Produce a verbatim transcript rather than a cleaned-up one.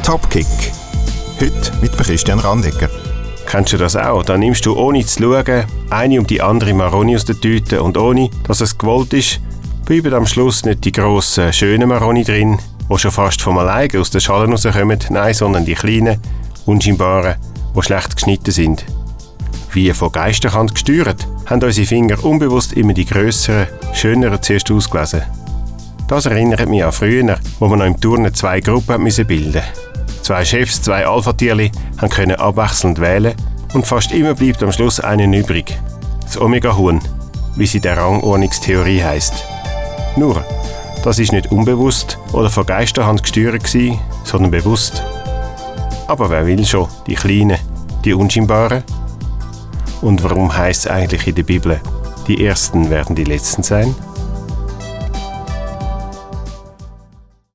Topkick. Heute mit Christian Randegger. Kennst du das auch? Dann nimmst du ohne zu schauen eine um die andere Maroni aus der Tüte und ohne, dass es gewollt ist, bleiben am Schluss nicht die grossen, schönen Maroni drin, die schon fast vom alleine aus den Schalen rauskommen, nein, sondern die kleinen, unscheinbaren, die schlecht geschnitten sind. Wie von Geisterhand gesteuert, haben unsere Finger unbewusst immer die grösseren, schöneren zuerst ausgelesen. Das erinnert mich an früher, wo man noch im Turnen zwei Gruppen bilden musste. Zwei Chefs, zwei Alpha-Tierli, können abwechselnd wählen und fast immer bleibt am Schluss einen übrig. Das Omega-Huhn, wie sie der Rangordnungstheorie heisst. Nur, das ist nicht unbewusst oder von Geisterhand gesteuert gewesen, sondern bewusst. Aber wer will schon, die Kleinen, die Unscheinbaren? Und warum heisst es eigentlich in der Bibel, die Ersten werden die Letzten sein?